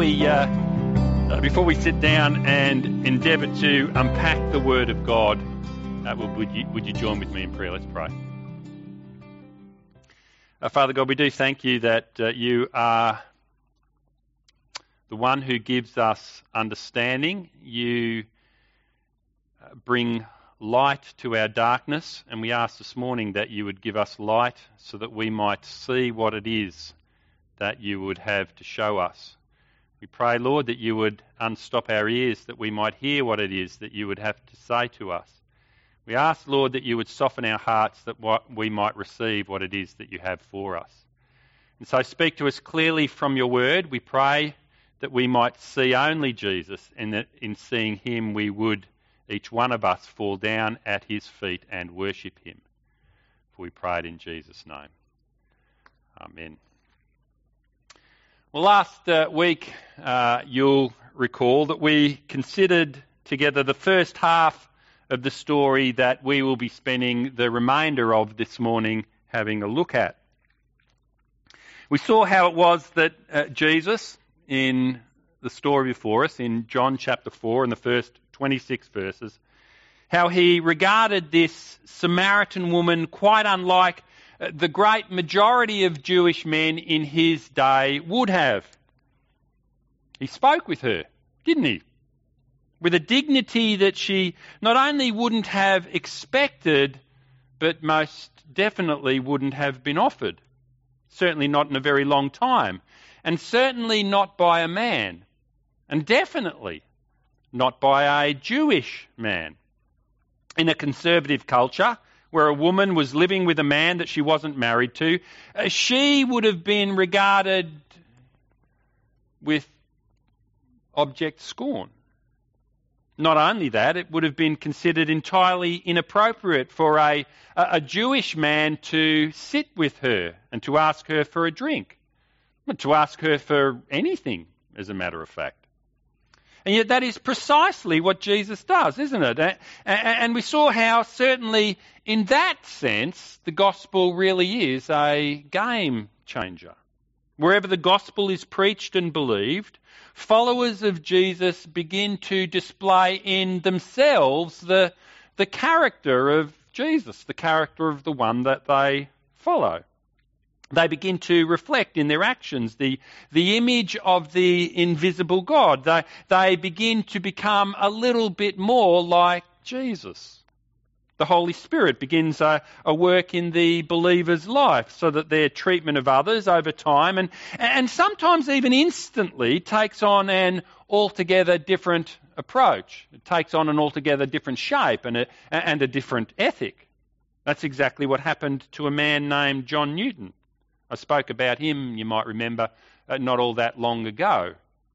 before we sit down and endeavour to unpack the Word of God, would you join with me in prayer? Let's pray. Father God, we do thank you that you are the one who gives us understanding. You bring light to our darkness, and we ask this morning that you would give us light so that we might see what it is that you would have to show us. We pray, Lord, that you would unstop our ears, that we might hear what it is that you would have to say to us. We ask, Lord, that you would soften our hearts, that we might receive what it is that you have for us. And so speak to us clearly from your word. We pray that we might see only Jesus, and that in seeing him we would, each one of us, fall down at his feet and worship him. For we pray it in Jesus' name. Amen. Well, last week you'll recall that we considered together the first half of the story that we will be spending the remainder of this morning having a look at. We saw how it was that Jesus, in the story before us, in John chapter 4, in the first 26 verses, how he regarded this Samaritan woman quite unlike the great majority of Jewish men in his day would have. He spoke with her, didn't he? With a dignity that she not only wouldn't have expected, but most definitely wouldn't have been offered. Certainly not in a very long time. And certainly not by a man. And definitely not by a Jewish man. In a conservative culture, where a woman was living with a man that she wasn't married to, she would have been regarded with object scorn. Not only that, it would have been considered entirely inappropriate for a Jewish man to sit with her and to ask her for a drink, to ask her for anything, as a matter of fact. And yet that is precisely what Jesus does, isn't it? And we saw how certainly in that sense the gospel really is a game changer. Wherever the gospel is preached and believed, followers of Jesus begin to display in themselves the character of Jesus, the character of the one that they follow. They begin to reflect in their actions the image of the invisible God. They begin to become a little bit more like Jesus. The Holy Spirit begins a work in the believer's life so that their treatment of others over time and sometimes even instantly takes on an altogether different approach. It takes on an altogether different shape and a different ethic. That's exactly what happened to a man named John Newton. I spoke about him, you might remember, not all that long ago.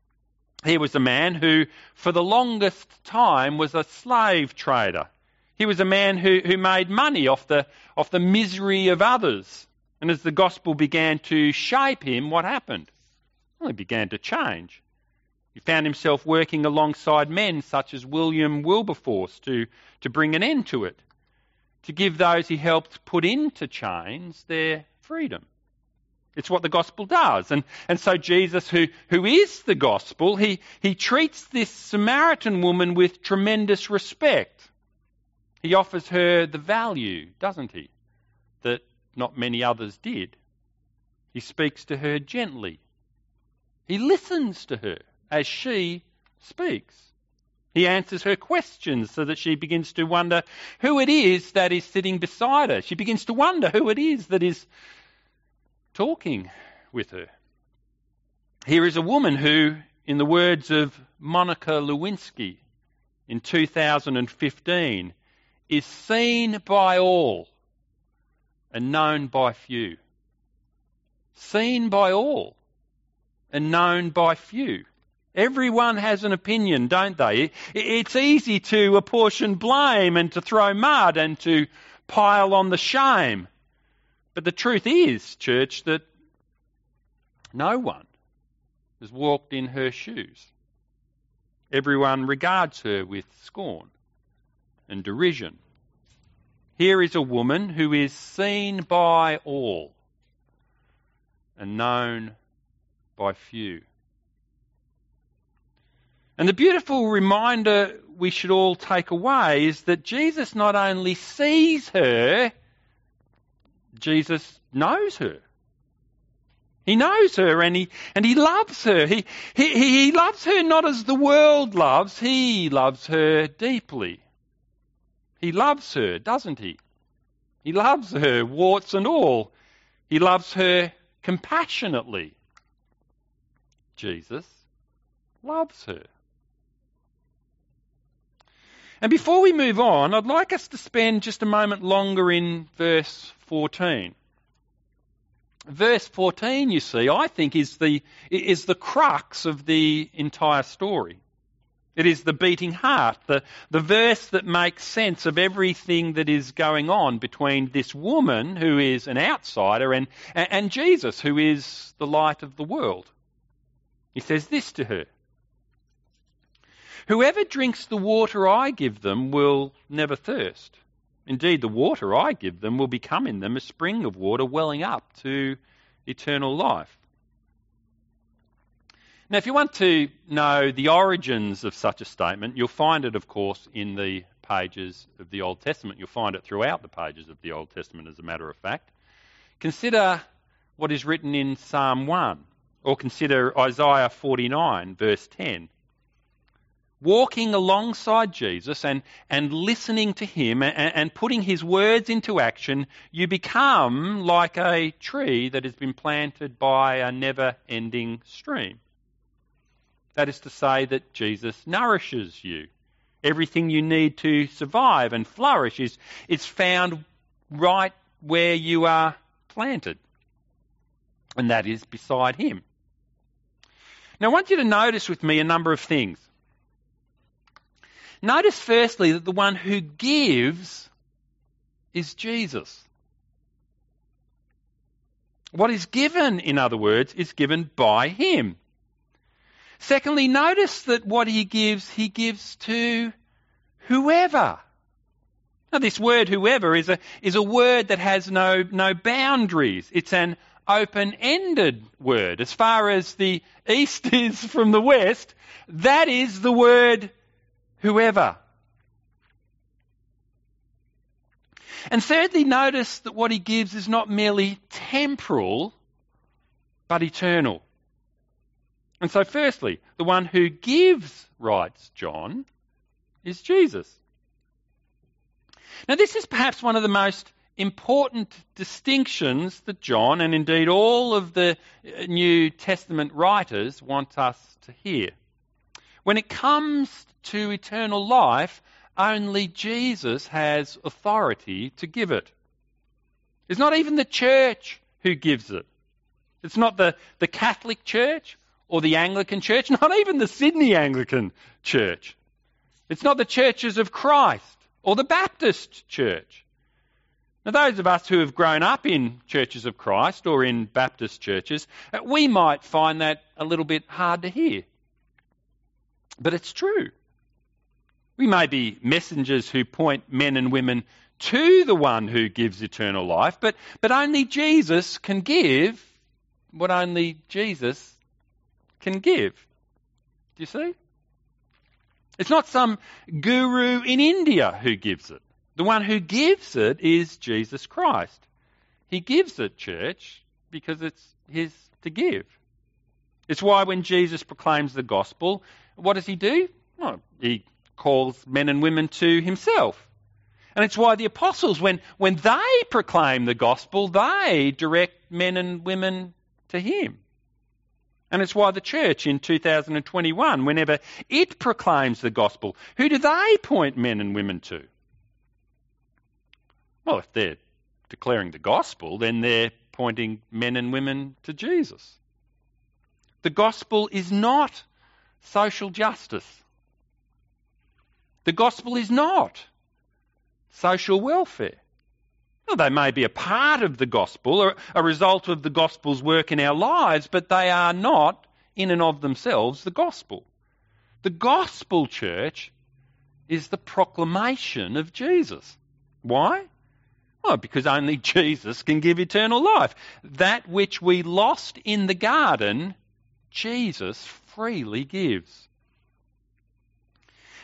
He was a man who, for the longest time, was a slave trader. He was a man who made money off the misery of others. And as the gospel began to shape him, what happened? Well, he began to change. He found himself working alongside men such as William Wilberforce to bring an end to it, to give those he helped put into chains their freedom. It's what the gospel does. And so Jesus, who is the gospel, he treats this Samaritan woman with tremendous respect. He offers her the value, doesn't he, that not many others did. He speaks to her gently. He listens to her as she speaks. He answers her questions so that she begins to wonder who it is that is sitting beside her. She begins to wonder who it is that is talking with her. Here is a woman who, in the words of Monica Lewinsky in 2015, is seen by all and known by few. Seen by all and known by few. Everyone has an opinion, don't they? It's easy to apportion blame and to throw mud and to pile on the shame. But the truth is, church, that no one has walked in her shoes. Everyone regards her with scorn and derision. Here is a woman who is seen by all and known by few. And the beautiful reminder we should all take away is that Jesus not only sees her, Jesus knows her. He knows her and he loves her. He loves her not as the world loves. He loves her deeply. He loves her, doesn't he? He loves her, warts and all. He loves her compassionately. Jesus loves her. And before we move on, I'd like us to spend just a moment longer in verse 14. Verse 14, you see, I think is the crux of the entire story. It is the beating heart, the verse that makes sense of everything that is going on between this woman who is an outsider and Jesus, who is the light of the world. He says this to her: "Whoever drinks the water I give them will never thirst. Indeed, the water I give them will become in them a spring of water welling up to eternal life." Now, if you want to know the origins of such a statement, you'll find it, of course, in the pages of the Old Testament. You'll find it throughout the pages of the Old Testament, as a matter of fact. Consider what is written in Psalm 1, or consider Isaiah 49, verse 10. Walking alongside Jesus and listening to him and putting his words into action, you become like a tree that has been planted by a never-ending stream. That is to say that Jesus nourishes you. Everything you need to survive and flourish is found right where you are planted. And that is beside him. Now, I want you to notice with me a number of things. Notice firstly that the one who gives is Jesus. What is given, in other words, is given by him. Secondly, notice that what he gives to whoever. Now, this word "whoever" is a word that has no boundaries. It's an open-ended word. As far as the east is from the west, that is the word "whoever." And thirdly, notice that what he gives is not merely temporal, but eternal. And so firstly, the one who gives, writes John, is Jesus. Now, this is perhaps one of the most important distinctions that John, and indeed all of the New Testament writers, want us to hear. When it comes to eternal life, only Jesus has authority to give it. It's not even the church who gives it. It's not the Catholic Church or the Anglican Church, not even the Sydney Anglican Church. It's not the Churches of Christ or the Baptist Church. Now, those of us who have grown up in Churches of Christ or in Baptist churches, we might find that a little bit hard to hear. But it's true. We may be messengers who point men and women to the one who gives eternal life, but only Jesus can give what only Jesus can give. Do you see? It's not some guru in India who gives it. The one who gives it is Jesus Christ. He gives it, church, because it's his to give. It's why when Jesus proclaims the gospel, what does he do? Well, he calls men and women to himself. And it's why the apostles, when they proclaim the gospel, they direct men and women to him. And it's why the church in 2021, whenever it proclaims the gospel, who do they point men and women to? Well, if they're declaring the gospel, then they're pointing men and women to Jesus. The gospel is not social justice. The gospel is not social welfare. Well, they may be a part of the gospel or a result of the gospel's work in our lives, but they are not, in and of themselves, the gospel. The gospel, church, is the proclamation of Jesus. Why? Well, because only Jesus can give eternal life. That which we lost in the garden, Jesus freely gives.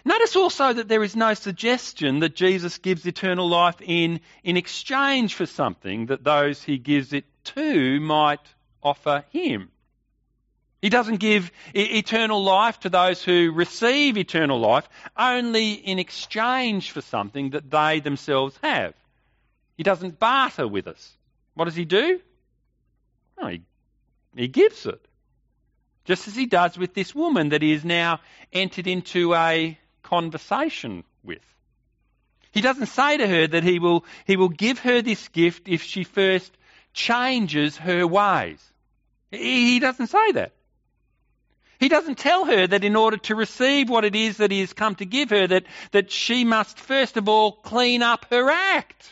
Notice also that there is no suggestion that Jesus gives eternal life in exchange for something that those he gives it to might offer him. He doesn't give eternal life to those who receive eternal life only in exchange for something that they themselves have. He doesn't barter with us. What does he do? No, he gives it. Just as he does with this woman that he has now entered into a conversation with. He doesn't say to her that he will give her this gift if she first changes her ways. He doesn't say that. He doesn't tell her that in order to receive what it is that he has come to give her, that she must first of all clean up her act.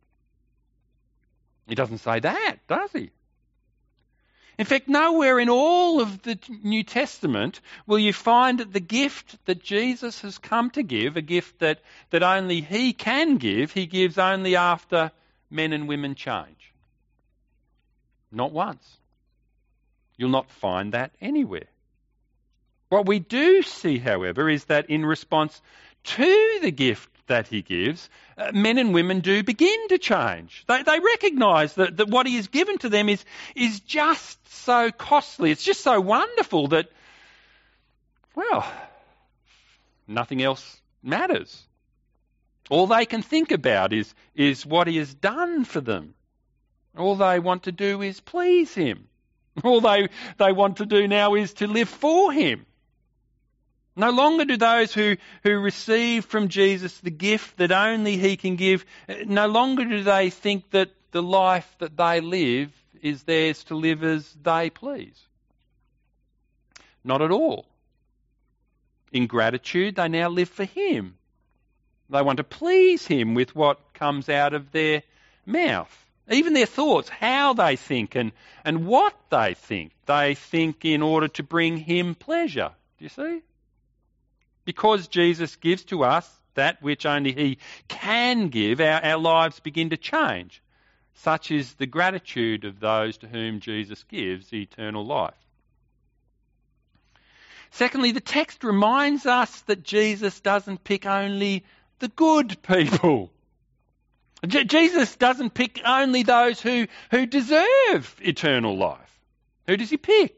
He doesn't say that, does he? In fact, nowhere in all of the New Testament will you find that the gift that Jesus has come to give, a gift that only he can give, he gives only after men and women change. Not once. You'll not find that anywhere. What we do see, however, is that in response to the gift that he gives, men and women do begin to change. They recognise that what he has given to them is just so costly. It's just so wonderful that, well, nothing else matters. All they can think about is what he has done for them. All they want to do is please him. All they want to do now is to live for him. No longer do those who receive from Jesus the gift that only he can give, no longer do they think that the life that they live is theirs to live as they please. Not at all. In gratitude, they now live for him. They want to please him with what comes out of their mouth. Even their thoughts, how they think and what they think in order to bring him pleasure. Do you see? Because Jesus gives to us that which only he can give, our lives begin to change. Such is the gratitude of those to whom Jesus gives eternal life. Secondly, the text reminds us that Jesus doesn't pick only the good people. Jesus doesn't pick only those who deserve eternal life. Who does he pick?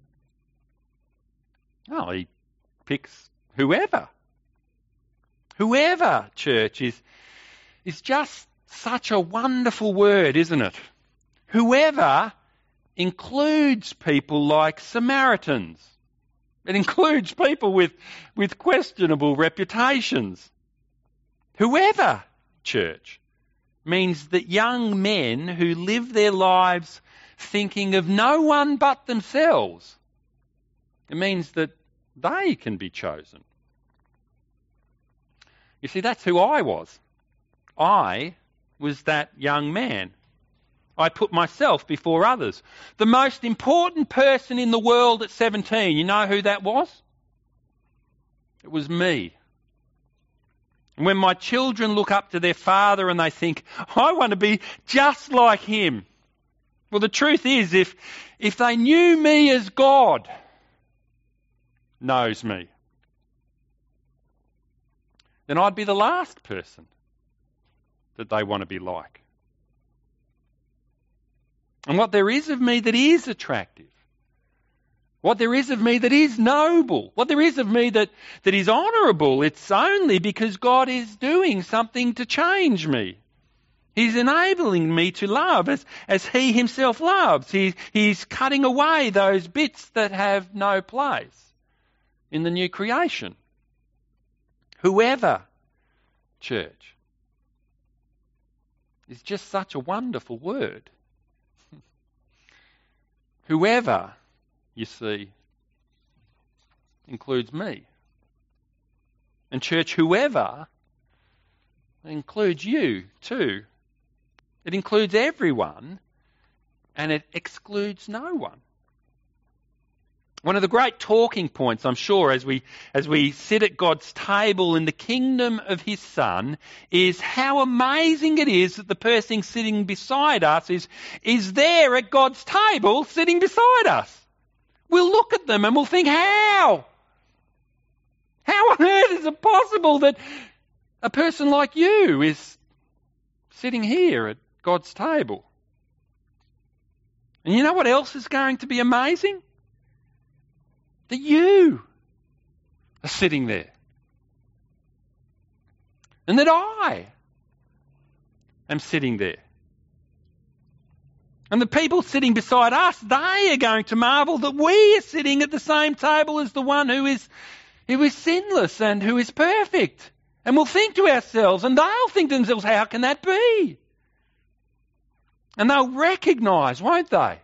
Oh, he picks whoever. Whoever, church, is just such a wonderful word, isn't it? Whoever includes people like Samaritans. It includes people with questionable reputations. Whoever, church, means that young men who live their lives thinking of no one but themselves. It means that they can be chosen. You see, that's who I was. I was that young man. I put myself before others. The most important person in the world at 17, you know who that was? It was me. And when my children look up to their father and they think, I want to be just like him. Well, the truth is, if they knew me as God knows me, then I'd be the last person that they want to be like. And what there is of me that is attractive, what there is of me that is noble, what there is of me that is honourable, it's only because God is doing something to change me. He's enabling me to love as he himself loves. He's cutting away those bits that have no place in the new creation. Whoever, church, is just such a wonderful word. Whoever, you see, includes me. And church, whoever includes you too. It includes everyone and it excludes no one. One of the great talking points, I'm sure, as we sit at God's table in the kingdom of his Son, is how amazing it is that the person sitting beside us is there at God's table sitting beside us. We'll look at them and we'll think, how? How on earth is it possible that a person like you is sitting here at God's table? And you know what else is going to be amazing? That you are sitting there. And that I am sitting there. And the people sitting beside us, they are going to marvel that we are sitting at the same table as the one who is sinless and who is perfect. And we'll think to ourselves, and they'll think to themselves, how can that be? And they'll recognise, won't they,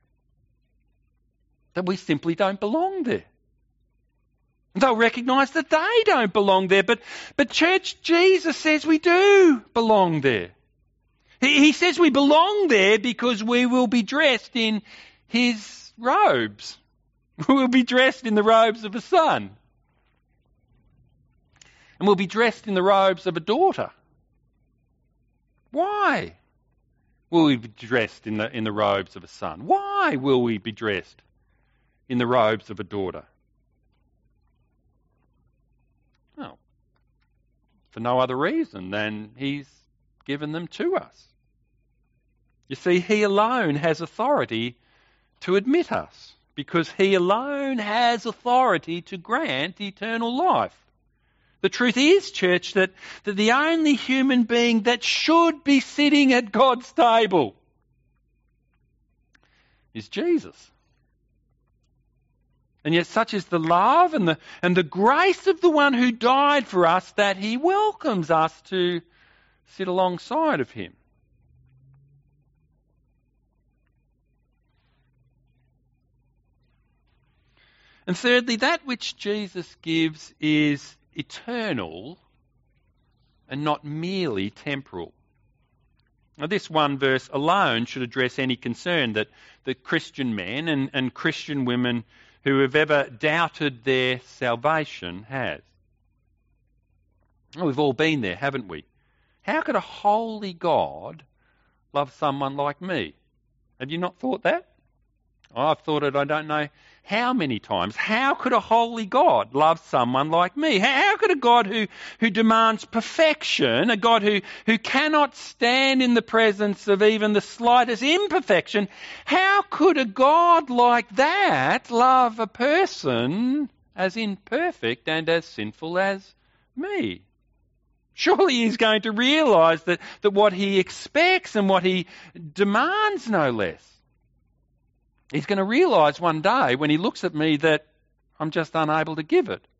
that we simply don't belong there. They'll recognise that they don't belong there. But church, Jesus says we do belong there. He says we belong there because we will be dressed in his robes. We will be dressed in the robes of a son. And we'll be dressed in the robes of a daughter. Why will we be dressed in the robes of a son? Why will we be dressed in the robes of a daughter? Well, for no other reason than he's given them to us. You see, he alone has authority to admit us, because he alone has authority to grant eternal life. The truth is, church, that the only human being that should be sitting at God's table is Jesus. And yet such is the love and the grace of the one who died for us that he welcomes us to sit alongside of him. And thirdly, that which Jesus gives is eternal and not merely temporal. Now, this one verse alone should address any concern that Christian men and Christian women who have ever doubted their salvation has. Well, we've all been there, haven't we? How could a holy God love someone like me? Have you not thought that? I've thought it I don't know how many times. How could a holy God love someone like me? How could a God who demands perfection, a God who cannot stand in the presence of even the slightest imperfection, how could a God like that love a person as imperfect and as sinful as me? Surely he's going to realise that what he expects and what he demands, no less. He's going to realise one day when he looks at me that I'm just unable to give it.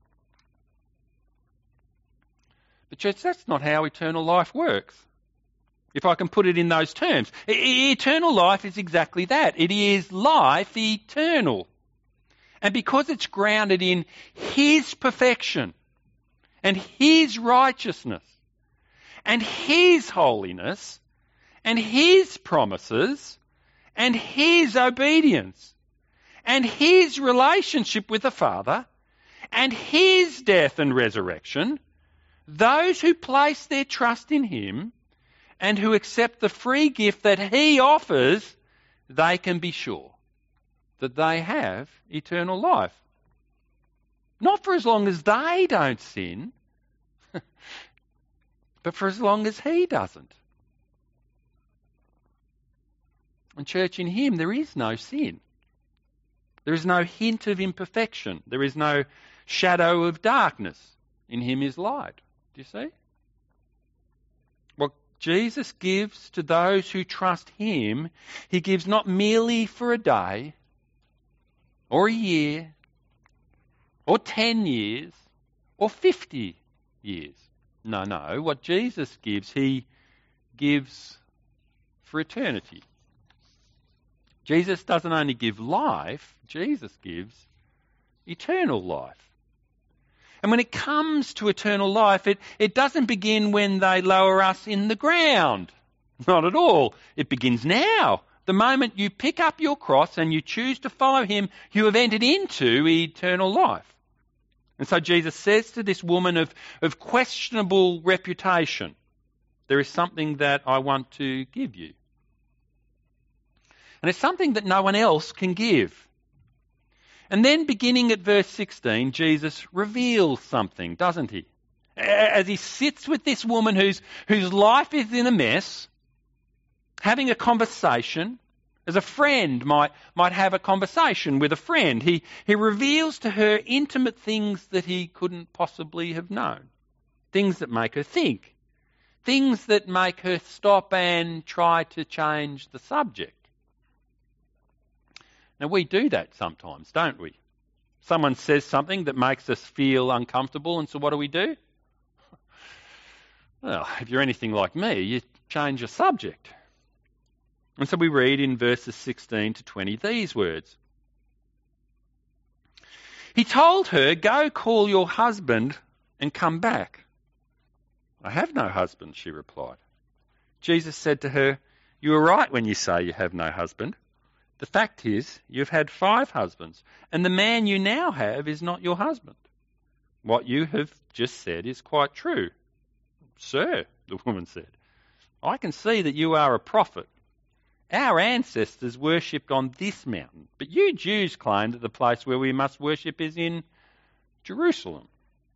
But church, that's not how eternal life works. If I can put it in those terms. Eternal life is exactly that. It is life eternal. And because it's grounded in his perfection and his righteousness and his holiness and his promises and his obedience, and his relationship with the Father, and his death and resurrection, those who place their trust in him and who accept the free gift that he offers, they can be sure that they have eternal life. Not for as long as they don't sin, but for as long as he doesn't. And church, in him there is no sin. There is no hint of imperfection. There is no shadow of darkness. In him is light. Do you see? What Jesus gives to those who trust him, he gives not merely for a day, or a year, or 10 years, or 50 years. No. What Jesus gives, he gives for eternity. Jesus doesn't only give life, Jesus gives eternal life. And when it comes to eternal life, it doesn't begin when they lower us in the ground. Not at all. It begins now. The moment you pick up your cross and you choose to follow him, you have entered into eternal life. And so Jesus says to this woman of questionable reputation, there is something that I want to give you. And it's something that no one else can give. And then beginning at verse 16, Jesus reveals something, doesn't he? As he sits with this woman whose life is in a mess, having a conversation, as a friend might have a conversation with a friend, he reveals to her intimate things that he couldn't possibly have known. Things that make her think. Things that make her stop and try to change the subject. Now, we do that sometimes, don't we? Someone says something that makes us feel uncomfortable, and so what do? Well, if you're anything like me, you change the subject. And so we read in verses 16 to 20 these words. He told her, "Go call your husband and come back." "I have no husband," she replied. Jesus said to her, "You are right when you say you have no husband. The fact is, you've had 5 husbands, and the man you now have is not your husband. What you have just said is quite true." "Sir," the woman said, "I can see that you are a prophet. Our ancestors worshipped on this mountain, but you Jews claim that the place where we must worship is in Jerusalem."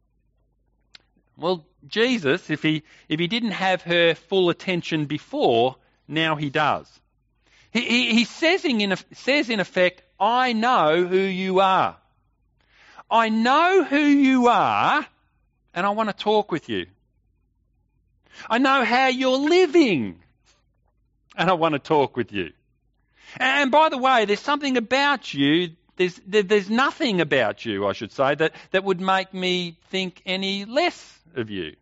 Well, Jesus, if he didn't have her full attention before, now he does. He says in effect, "I know who you are. I know who you are, and I want to talk with you. I know how you're living, and I want to talk with you. And by the way, there's something about you, there's nothing about you, I should say, that would make me think any less of you."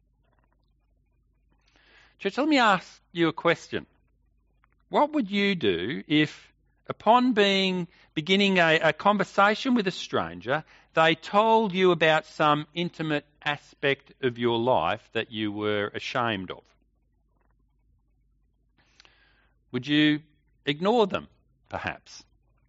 Church, let me ask you a question. What would you do if, upon beginning a conversation with a stranger, they told you about some intimate aspect of your life that you were ashamed of? Would you ignore them, perhaps?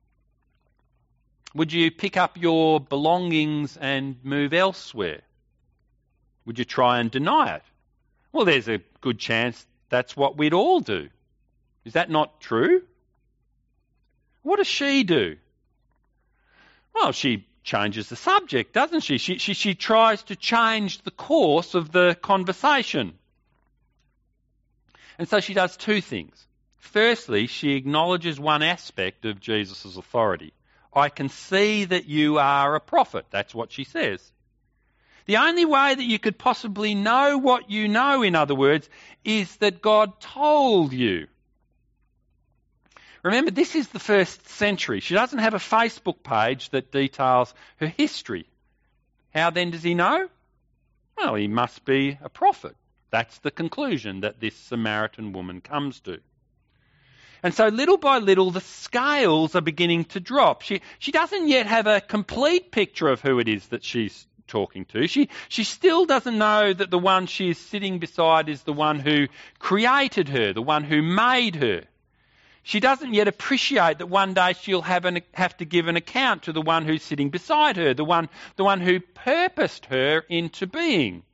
Would you pick up your belongings and move elsewhere? Would you try and deny it? Well, there's a good chance that's what we'd all do. Is that not true? What does she do? Well, she changes the subject, doesn't she? She tries to change the course of the conversation. And so she does 2 things. Firstly, she acknowledges one aspect of Jesus' authority. "I can see that you are a prophet." That's what she says. The only way that you could possibly know what you know, in other words, is that God told you. Remember, this is the 1st century. She doesn't have a Facebook page that details her history. How then does he know? Well, he must be a prophet. That's the conclusion that this Samaritan woman comes to. And so little by little, the scales are beginning to drop. She doesn't yet have a complete picture of who it is that she's talking to. She still doesn't know that the one she is sitting beside is the one who created her, the one who made her. She doesn't yet appreciate that one day she'll have to give an account to the one who's sitting beside her, the one who purposed her into being,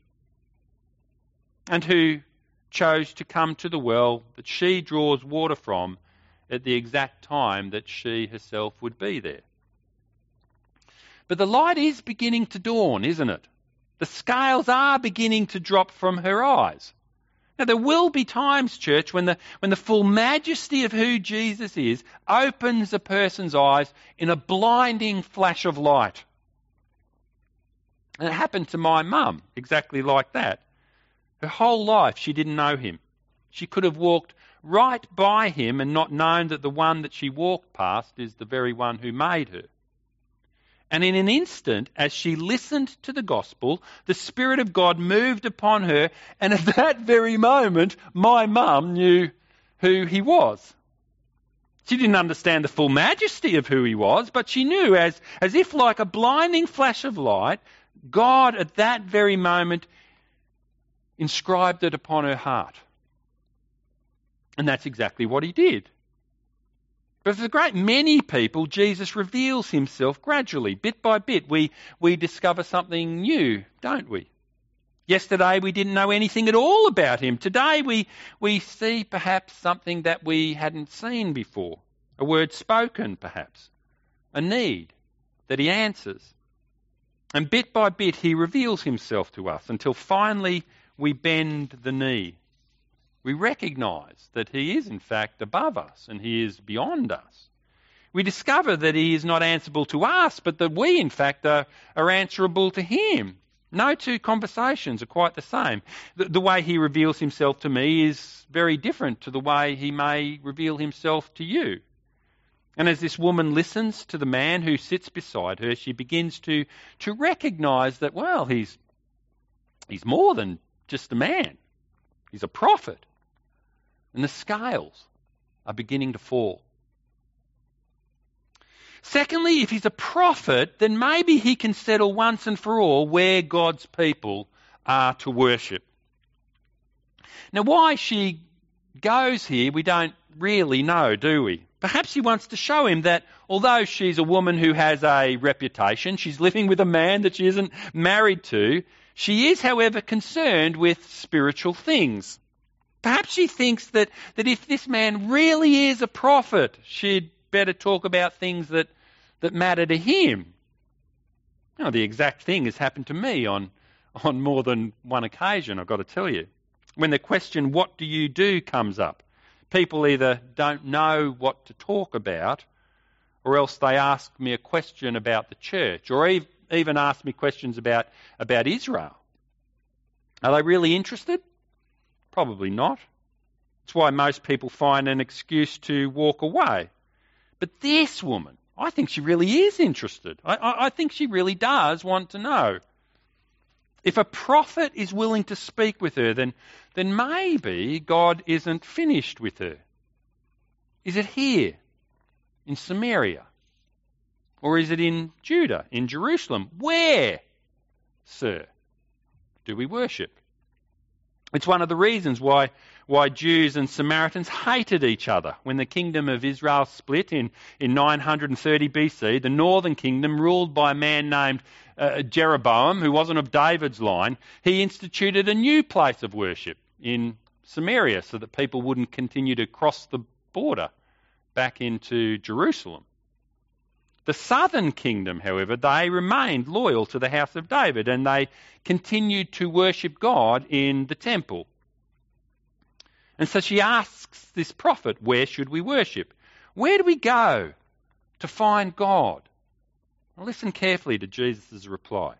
and who chose to come to the well that she draws water from at the exact time that she herself would be there. But the light is beginning to dawn, isn't it? The scales are beginning to drop from her eyes. Now, there will be times, church, when the full majesty of who Jesus is opens a person's eyes in a blinding flash of light. And it happened to my mum, exactly like that. Her whole life she didn't know him. She could have walked right by him and not known that the one that she walked past is the very one who made her. And in an instant, as she listened to the gospel, the Spirit of God moved upon her, and at that very moment, my mum knew who he was. She didn't understand the full majesty of who he was, but she knew, as if like a blinding flash of light, God at that very moment inscribed it upon her heart. And that's exactly what he did. But for a great many people, Jesus reveals himself gradually, bit by bit. We discover something new, don't we? Yesterday we didn't know anything at all about him. Today we see perhaps something that we hadn't seen before. A word spoken, perhaps. A need that he answers. And bit by bit he reveals himself to us until finally we bend the knee. We recognise that he is in fact above us and he is beyond us. We discover that he is not answerable to us, but that we in fact are answerable to him. No two conversations are quite the same. The way he reveals himself to me is very different to the way he may reveal himself to you. And as this woman listens to the man who sits beside her, she begins to recognise that, well, he's more than just a man. He's a prophet. And the scales are beginning to fall. Secondly, if he's a prophet, then maybe he can settle once and for all where God's people are to worship. Now, why she goes here, we don't really know, do we? Perhaps he wants to show him that although she's a woman who has a reputation, she's living with a man that she isn't married to, she is, however, concerned with spiritual things. Perhaps she thinks that if this man really is a prophet, she'd better talk about things that matter to him. Now, the exact thing has happened to me on more than one occasion, I've got to tell you. When the question, what do you do, comes up, people either don't know what to talk about, or else they ask me a question about the church, or even ask me questions about Israel. Are they really interested? Probably not. It's why most people find an excuse to walk away. But this woman, I think she really is interested. I think she really does want to know. If a prophet is willing to speak with her, then maybe God isn't finished with her. Is it here, in Samaria? Or is it in Judah, in Jerusalem? Where, sir, do we worship? It's one of the reasons why Jews and Samaritans hated each other. When the kingdom of Israel split in 930 BC, the northern kingdom, ruled by a man named Jeroboam, who wasn't of David's line, he instituted a new place of worship in Samaria so that people wouldn't continue to cross the border back into Jerusalem. The southern kingdom, however, they remained loyal to the house of David and they continued to worship God in the temple. And so she asks this prophet, where should we worship? Where do we go to find God? Well, listen carefully to Jesus' reply.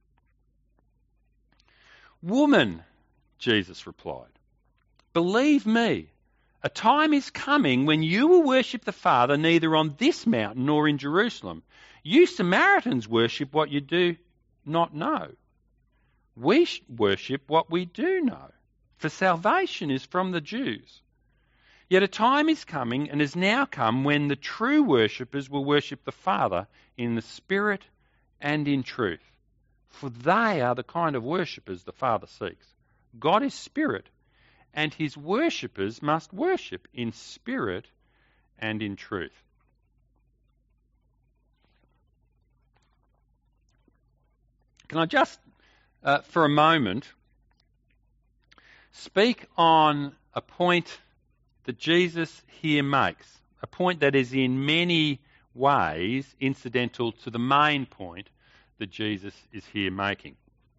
Woman, Jesus replied, believe me, a time is coming when you will worship the Father neither on this mountain nor in Jerusalem. You Samaritans worship what you do not know. We worship what we do know, for salvation is from the Jews. Yet a time is coming and has now come when the true worshippers will worship the Father in the Spirit and in truth. For they are the kind of worshippers the Father seeks. God is Spirit, and his worshippers must worship in spirit and in truth. Can I just, for a moment, speak on a point that Jesus here makes, a point that is in many ways incidental to the main point that Jesus is here making.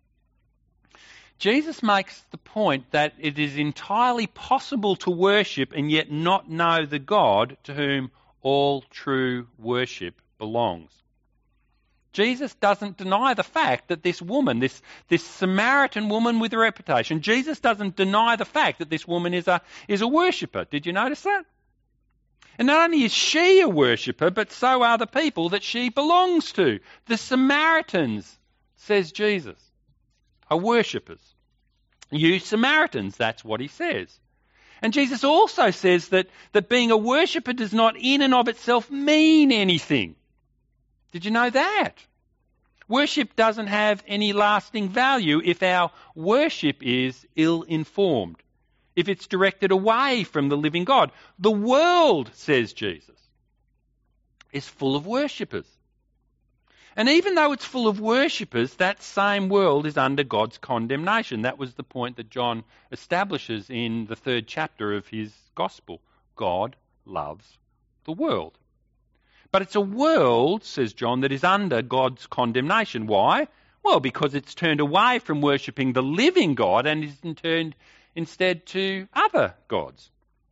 Jesus makes the point that it is entirely possible to worship and yet not know the God to whom all true worship belongs. Jesus doesn't deny the fact that this woman, this Samaritan woman with a reputation, Jesus doesn't deny the fact that this woman is a worshipper. Did you notice that? And not only is she a worshipper, but so are the people that she belongs to. The Samaritans, says Jesus, are worshippers. You Samaritans, that's what he says. And Jesus also says that being a worshipper does not in and of itself mean anything. Did you know that? Worship doesn't have any lasting value if our worship is ill-informed, if it's directed away from the living God. The world, says Jesus, is full of worshippers. And even though it's full of worshippers, that same world is under God's condemnation. That was the point that John establishes in the 3rd chapter of his Gospel. God loves the world. But it's a world, says John, that is under God's condemnation. Why? Well, because it's turned away from worshipping the living God and is turned instead to other gods.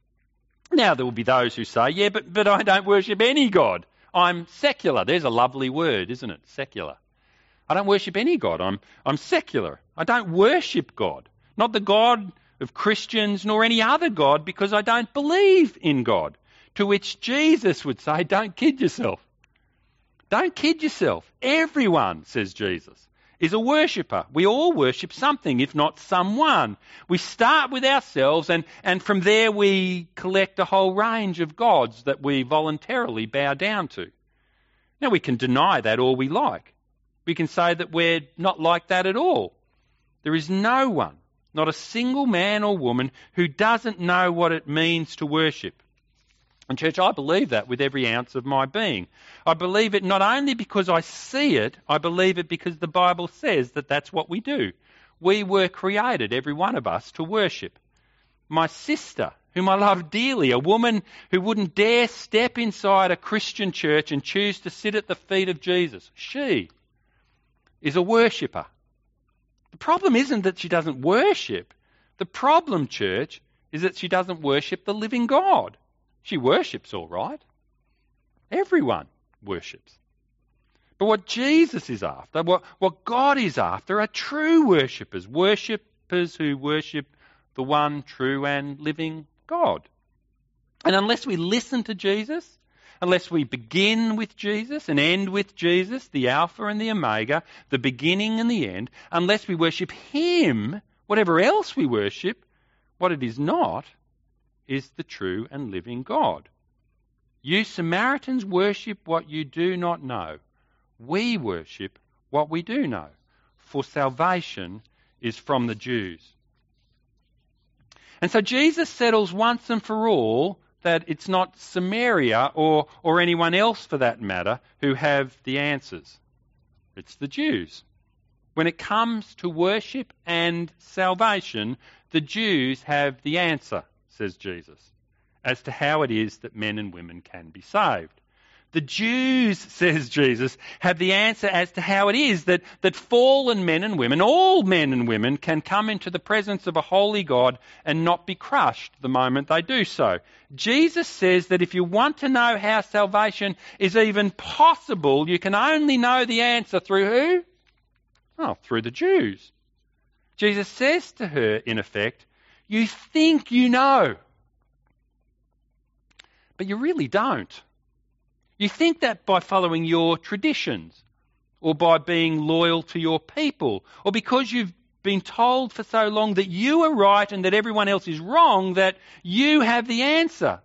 Now, there will be those who say, yeah, but I don't worship any God. I'm secular. There's a lovely word, isn't it? Secular. I don't worship any God. I'm secular. I don't worship God. Not the God of Christians nor any other God, because I don't believe in God. To which Jesus would say, don't kid yourself. Don't kid yourself. Everyone, says Jesus, is a worshipper. We all worship something, if not someone. We start with ourselves, and from there we collect a whole range of gods that we voluntarily bow down to. Now, we can deny that all we like. We can say that we're not like that at all. There is no one, not a single man or woman, who doesn't know what it means to worship. And church, I believe that with every ounce of my being. I believe it not only because I see it, I believe it because the Bible says that that's what we do. We were created, every one of us, to worship. My sister, whom I love dearly, a woman who wouldn't dare step inside a Christian church and choose to sit at the feet of Jesus, she is a worshipper. The problem isn't that she doesn't worship. The problem, church, is that she doesn't worship the living God. She worships all right. Everyone worships. But what Jesus is after, what God is after, are true worshippers. Worshippers who worship the one true and living God. And unless we listen to Jesus, unless we begin with Jesus and end with Jesus, the Alpha and the Omega, the beginning and the end, unless we worship Him, whatever else we worship, what it is not is the true and living God. You Samaritans worship what you do not know. We worship what we do know, for salvation is from the Jews. And so Jesus settles once and for all that it's not Samaria or anyone else for that matter who have the answers. It's the Jews. When it comes to worship and salvation, the Jews have the answer, says Jesus, as to how it is that men and women can be saved. The Jews, says Jesus, have the answer as to how it is that fallen men and women, all men and women, can come into the presence of a holy God and not be crushed the moment they do so. Jesus says that if you want to know how salvation is even possible, you can only know the answer through who? Oh, through the Jews. Jesus says to her, in effect, you think you know, but you really don't. You think that by following your traditions, or by being loyal to your people, or because you've been told for so long that you are right and that everyone else is wrong, that you have the answer.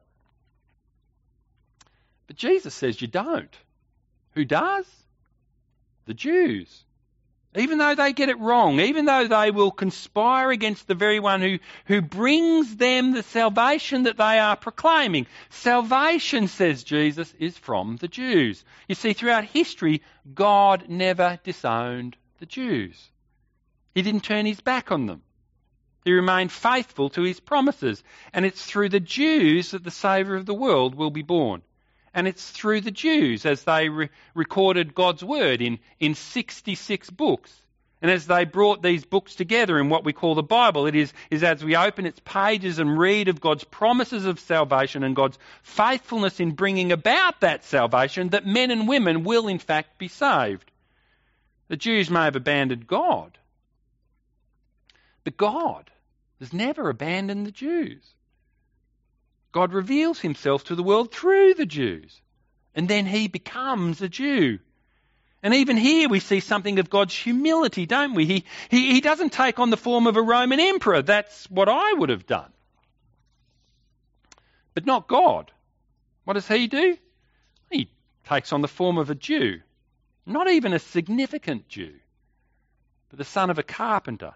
But Jesus says you don't. Who does? The Jews. Even though they get it wrong, even though they will conspire against the very one who brings them the salvation that they are proclaiming. Salvation, says Jesus, is from the Jews. You see, throughout history, God never disowned the Jews. He didn't turn his back on them. He remained faithful to his promises. And it's through the Jews that the Saviour of the world will be born. And it's through the Jews as they recorded God's word in 66 books. And as they brought these books together in what we call the Bible, it is as we open its pages and read of God's promises of salvation and God's faithfulness in bringing about that salvation that men and women will in fact be saved. The Jews may have abandoned God, but God has never abandoned the Jews. God reveals himself to the world through the Jews, and then he becomes a Jew. And even here we see something of God's humility, don't we? He doesn't take on the form of a Roman emperor. That's what I would have done. But not God. What does he do? He takes on the form of a Jew. Not even a significant Jew, but the son of a carpenter.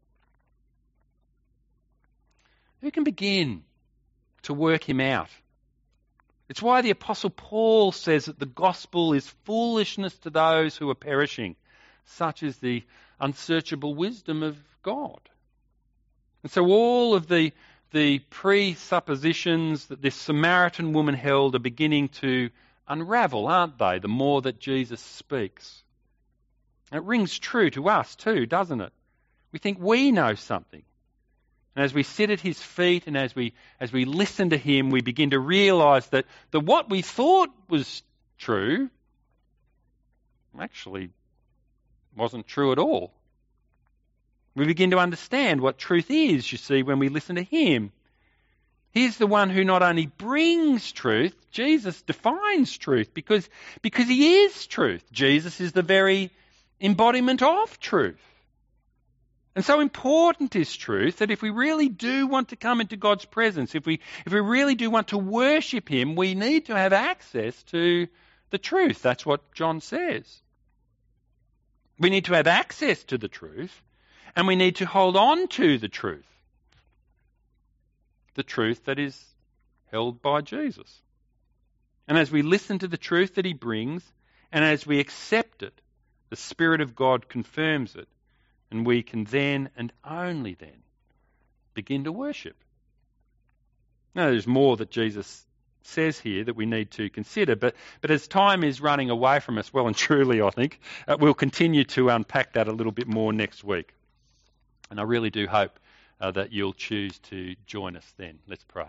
Who can begin to work him out? It's why the Apostle Paul says that the gospel is foolishness to those who are perishing. Such is the unsearchable wisdom of God. And so all of the presuppositions that this Samaritan woman held are beginning to unravel, aren't they, the more that Jesus speaks. It rings true to us too, doesn't it? We think we know something. And as we sit at his feet and as we listen to him, we begin to realise that what we thought was true actually wasn't true at all. We begin to understand what truth is, you see, when we listen to him. He's the one who not only brings truth, Jesus defines truth because he is truth. Jesus is the very embodiment of truth. And so important is truth that if we really do want to come into God's presence, if we really do want to worship him, we need to have access to the truth. That's what John says. We need to have access to the truth, and we need to hold on to the truth that is held by Jesus. And as we listen to the truth that he brings, and as we accept it, the Spirit of God confirms it, and we can then and only then begin to worship. Now, there's more that Jesus says here that we need to consider, but as time is running away from us, well and truly, I think, we'll continue to unpack that a little bit more next week. And I really do hope that you'll choose to join us then. Let's pray.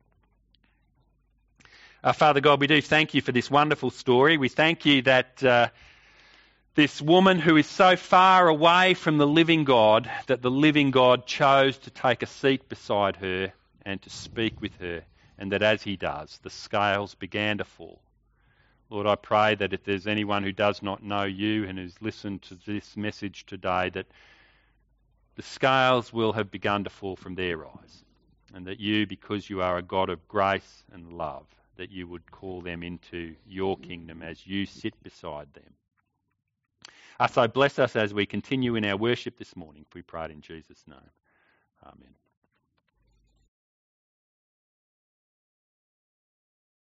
Father God, we do thank you for this wonderful story. We thank you that this woman who is so far away from the living God, that the living God chose to take a seat beside her and to speak with her, and that as he does, the scales began to fall. Lord, I pray that if there's anyone who does not know you and who's listened to this message today, that the scales will have begun to fall from their eyes, and that you, because you are a God of grace and love, that you would call them into your kingdom as you sit beside them. So bless us as we continue in our worship this morning. We pray it in Jesus' name. Amen.